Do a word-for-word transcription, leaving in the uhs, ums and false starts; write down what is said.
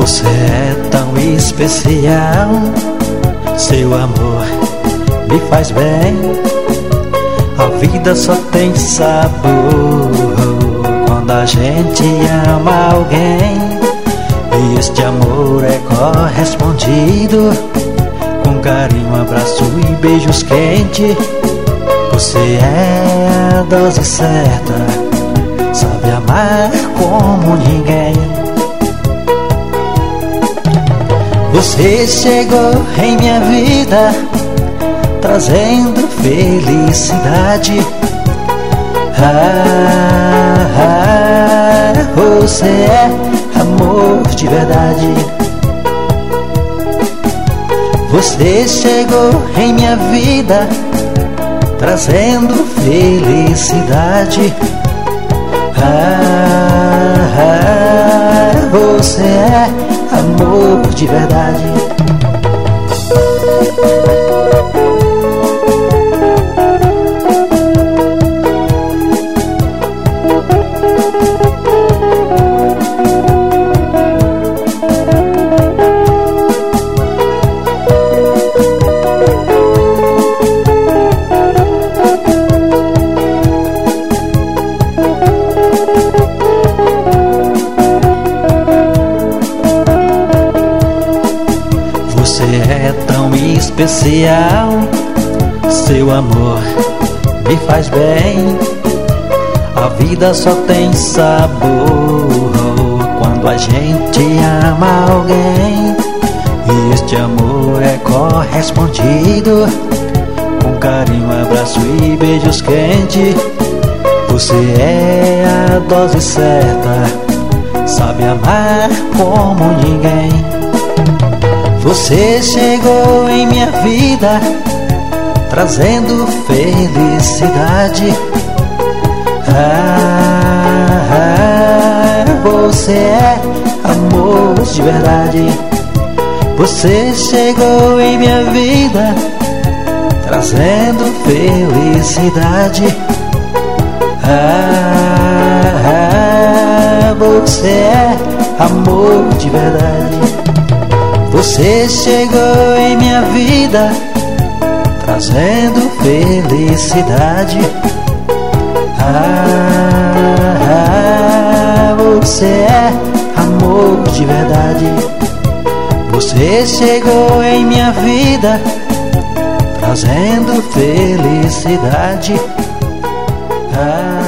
Você é tão especial, seu amor me faz bem. A vida só tem sabor quando a gente ama alguém. E este amor é correspondido com carinho, abraço e beijos quentes. Você é a dose certa, sabe amar como ninguém. Você chegou em minha vida trazendo felicidade. Ah, ah, você é amor de verdade. Você chegou em minha vida trazendo felicidade. Ah, ah, você é amor de verdade. Você é tão especial, seu amor me faz bem. A vida só tem sabor quando a gente ama alguém. E este amor é correspondido com carinho, abraço e beijos quentes. Você é a dose certa, sabe amar como ninguém. Você chegou em minha vida trazendo felicidade. Ah, ah, você é amor de verdade. Você chegou em minha vida trazendo felicidade. Ah, ah, você é amor de verdade. Você chegou em minha vida trazendo felicidade. Ah, ah, você é amor de verdade. Você chegou em minha vida trazendo felicidade. Ah,